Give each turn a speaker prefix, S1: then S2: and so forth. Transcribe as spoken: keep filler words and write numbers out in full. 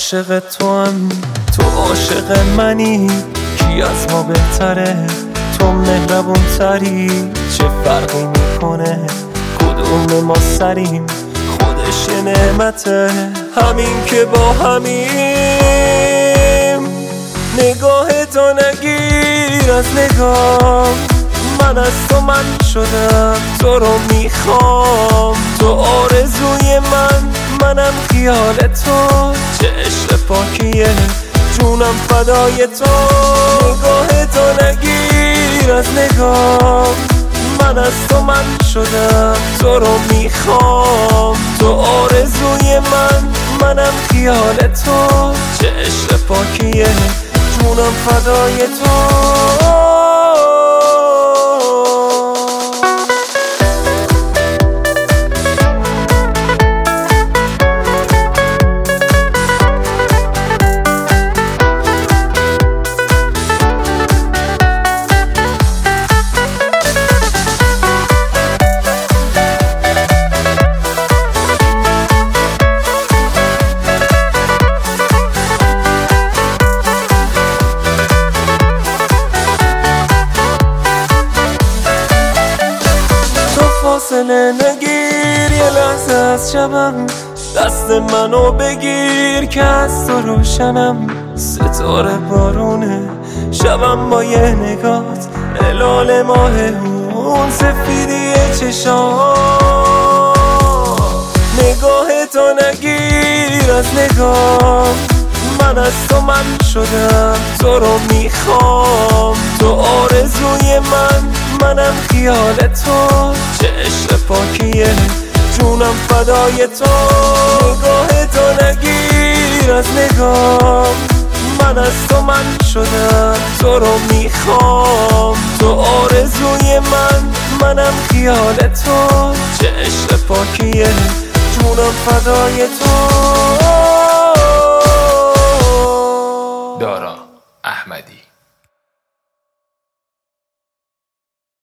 S1: عاشق تو هم، تو عاشق منی، کی از ما بهتره؟ تو مهربون تری، چه فرقی میکنه کدوم ما سریم؟ خودش یه نعمته همین که با همیم. نگاه تو نگیر از نگاه، من از تو من شدم، تو رو میخوام. تو آرزوی من، منم خیال تو، چه عشق پاکیه جونم فدای تو. نگاه تو نگیر از نگاه، من از تو من شدم، تو رو میخوام. تو آرزوی من، منم خیال تو، چه عشق پاکیه جونم فدای تو. فاصله نگیر یه لحظه از شبم، دست منو بگیر که از تو روشنم. ستاره بارونه شبم با یه نگات، هلال ماه اون سفیدی چشام. نگاه تو نگیر از نگاه، من از تو من شدم، تو رو میخوام. تو آرزوی من، منم خیال تو، چه عشق پاکیه جونم فدای تو. نگاه تو نگیر از نگاه، من از تو من شدم، تو رو میخوام. تو آرزوی من، منم خیال تو، چه عشق پاکیه جونم فدای تو.